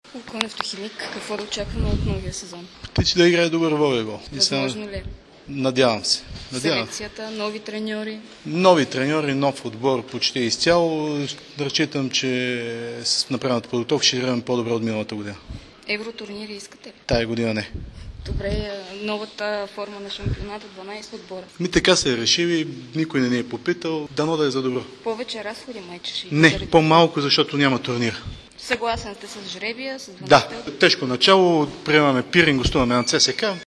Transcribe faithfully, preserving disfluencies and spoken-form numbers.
Луко Нефтохимик, какво да очакваме от новия сезон? Птичи да играе добър волейбол. Възможно ли? Надявам се. Надявам. Селекцията, нови треньори? Нови треньори, нов отбор почти изцяло. Разчитам, че с направената подготовка ще играем по-добре от миналата година. Евротурнири искате ли? Тая година не. Добре, новата форма на шампионата, дванайсет отбора. Ми така се решили, никой не ни е попитал, дано да е за добро. Повече разходи майче ще Не, заради... по-малко, защото няма турнир. Съгласен сте с жребия, с Да, тежко начало, приемаме Пирин, гостуваме на ЦСКА.